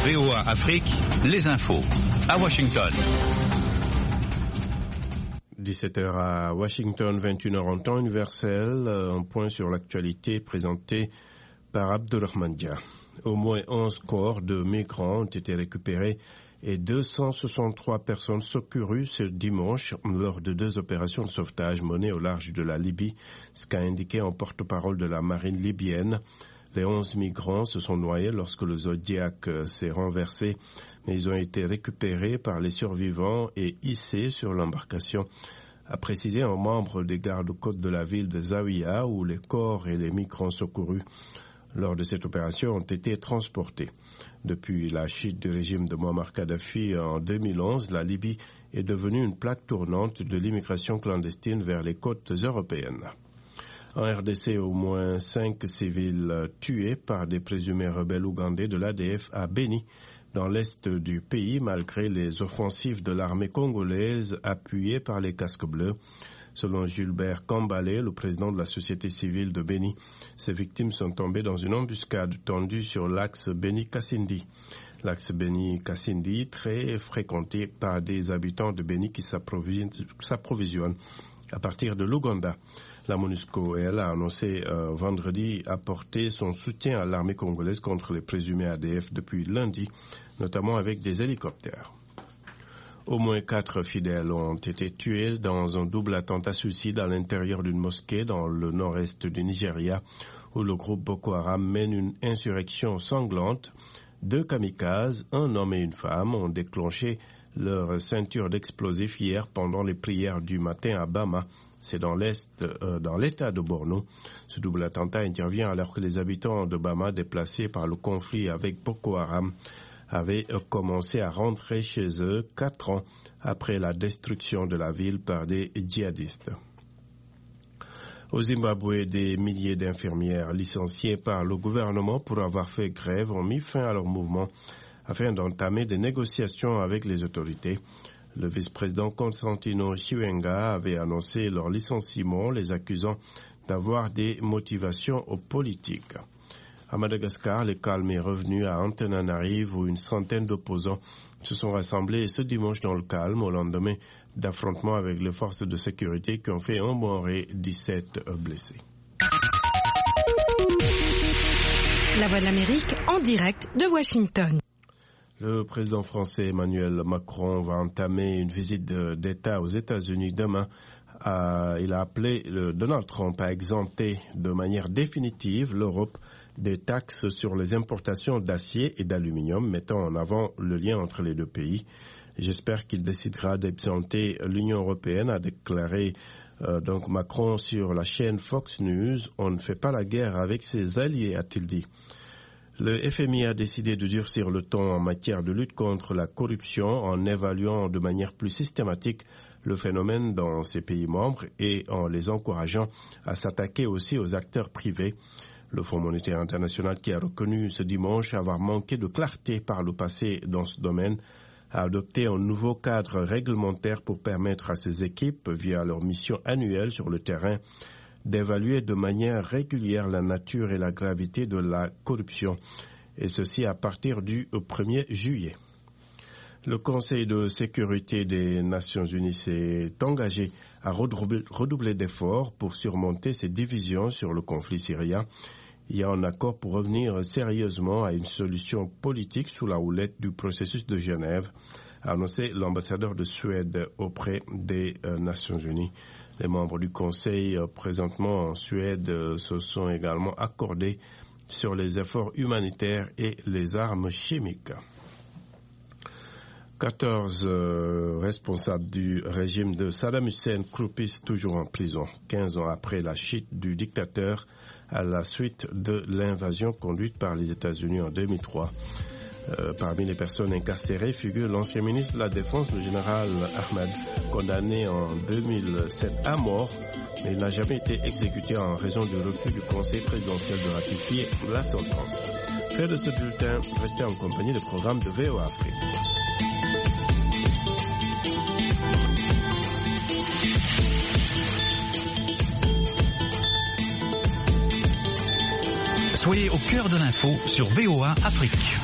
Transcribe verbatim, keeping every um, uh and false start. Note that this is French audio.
V O A Afrique, les infos, à Washington. dix-sept heures à Washington, vingt et une heures en temps universel. Un point sur l'actualité présenté par Abdulrahman Dia. Au moins onze corps de migrants ont été récupérés et deux cent soixante-trois personnes secourues ce dimanche lors de deux opérations de sauvetage menées au large de la Libye, ce qu'a indiqué un porte-parole de la marine libyenne. Les onze migrants se sont noyés lorsque le Zodiac s'est renversé, mais ils ont été récupérés par les survivants et hissés sur l'embarcation, a précisé un membre des gardes-côtes de la ville de Zawiya où les corps et les migrants secourus lors de cette opération ont été transportés. Depuis la chute du régime de Muammar Kadhafi en deux mille onze, la Libye est devenue une plaque tournante de l'immigration clandestine vers les côtes européennes. En R D C, au moins cinq civils tués par des présumés rebelles ougandais de l'A D F à Beni, dans l'est du pays, malgré les offensives de l'armée congolaise appuyée par les casques bleus. Selon Gilbert Kambale, le président de la société civile de Beni, ces victimes sont tombées dans une embuscade tendue sur l'axe Beni-Kassindi. L'axe Beni-Kassindi, très fréquenté par des habitants de Beni qui s'approvisionnent à partir de l'Ouganda. La MONUSCO, elle, a annoncé euh, vendredi apporter son soutien à l'armée congolaise contre les présumés A D F depuis lundi, notamment avec des hélicoptères. Au moins quatre fidèles ont été tués dans un double attentat suicide à l'intérieur d'une mosquée dans le nord-est du Nigeria, où le groupe Boko Haram mène une insurrection sanglante. Deux kamikazes, un homme et une femme, ont déclenché leur ceinture d'explosifs hier pendant les prières du matin à Bama. C'est dans l'est, euh, dans l'état de Borno. Ce double attentat intervient alors que les habitants de Bama, déplacés par le conflit avec Boko Haram, avaient commencé à rentrer chez eux quatre ans après la destruction de la ville par des djihadistes. Au Zimbabwe, des milliers d'infirmières licenciées par le gouvernement pour avoir fait grève ont mis fin à leur mouvement afin d'entamer des négociations avec les autorités. Le vice-président Constantino Chiwenga avait annoncé leur licenciement, les accusant d'avoir des motivations politiques. À Madagascar, le calme est revenu à Antananarivo où une centaine d'opposants se sont rassemblés ce dimanche dans le calme au lendemain d'affrontements avec les forces de sécurité qui ont fait un mort et dix-sept blessés. La Voix de l'Amérique en direct de Washington. Le président français Emmanuel Macron va entamer une visite d'État aux États-Unis demain. Euh, il a appelé le Donald Trump à exempter de manière définitive l'Europe des taxes sur les importations d'acier et d'aluminium, mettant en avant le lien entre les deux pays. J'espère qu'il décidera d'exempter l'Union européenne, a déclaré euh, donc Macron sur la chaîne Fox News. On ne fait pas la guerre avec ses alliés, a-t-il dit. Le F M I a décidé de durcir le ton en matière de lutte contre la corruption en évaluant de manière plus systématique le phénomène dans ses pays membres et en les encourageant à s'attaquer aussi aux acteurs privés. Le Fonds monétaire international, qui a reconnu ce dimanche avoir manqué de clarté par le passé dans ce domaine, a adopté un nouveau cadre réglementaire pour permettre à ses équipes, via leur mission annuelle sur le terrain, d'évaluer de manière régulière la nature et la gravité de la corruption, et ceci à partir du premier juillet. Le Conseil de sécurité des Nations Unies s'est engagé à redoubler, redoubler d'efforts pour surmonter ces divisions sur le conflit syrien. Il y a un accord pour revenir sérieusement à une solution politique sous la houlette du processus de Genève, a annoncé l'ambassadeur de Suède auprès des euh, Nations Unies. Les membres du Conseil euh, présentement en Suède euh, se sont également accordés sur les efforts humanitaires et les armes chimiques. quatorze euh, responsables du régime de Saddam Hussein croupissent toujours en prison, quinze ans après la chute du dictateur à la suite de l'invasion conduite par les États-Unis en deux mille trois. Euh, parmi les personnes incarcérées figure l'ancien ministre de la Défense, le général Ahmad, condamné en deux mille sept à mort, mais il n'a jamais été exécuté en raison du refus du Conseil présidentiel de ratifier la sentence. Fin de ce bulletin, restez en compagnie des programmes de V O A Afrique. Soyez au cœur de l'info sur V O A Afrique.